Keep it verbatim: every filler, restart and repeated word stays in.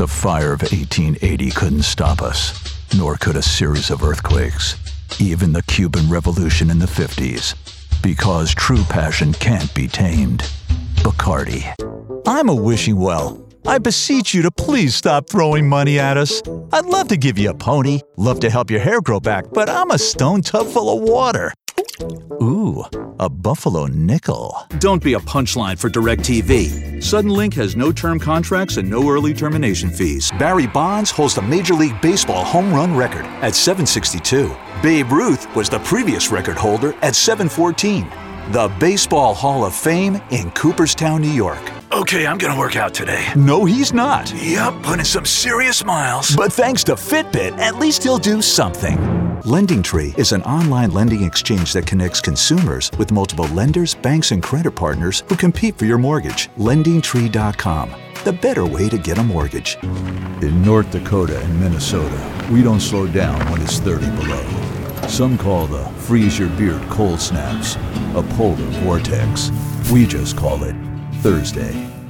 The fire of eighteen eighty couldn't stop us, nor could a series of earthquakes, even the Cuban Revolution in the fifties, because true passion can't be tamed. Bacardi. I'm a wishing well. I beseech you to please stop throwing money at us. I'd love to give you a pony, love to help your hair grow back, but I'm a stone tub full of water. Ooh, a buffalo nickel. Don't be a punchline for DirecTV. Suddenlink has no term contracts and no early termination fees. Barry Bonds holds the Major League Baseball home run record at seven sixty-two. Babe Ruth was the previous record holder at seven fourteen. The Baseball Hall of Fame in Cooperstown, New York. Okay, I'm gonna work out today. No, he's not. Yup, putting some serious miles. But thanks to Fitbit, at least he'll do something. LendingTree is an online lending exchange that connects consumers with multiple lenders, banks, and credit partners who compete for your mortgage. Lending Tree dot com, the better way to get a mortgage. In North Dakota and Minnesota, we don't slow down when it's thirty below. Some call the freeze your beard cold snaps a polar vortex. We just call it Thursday.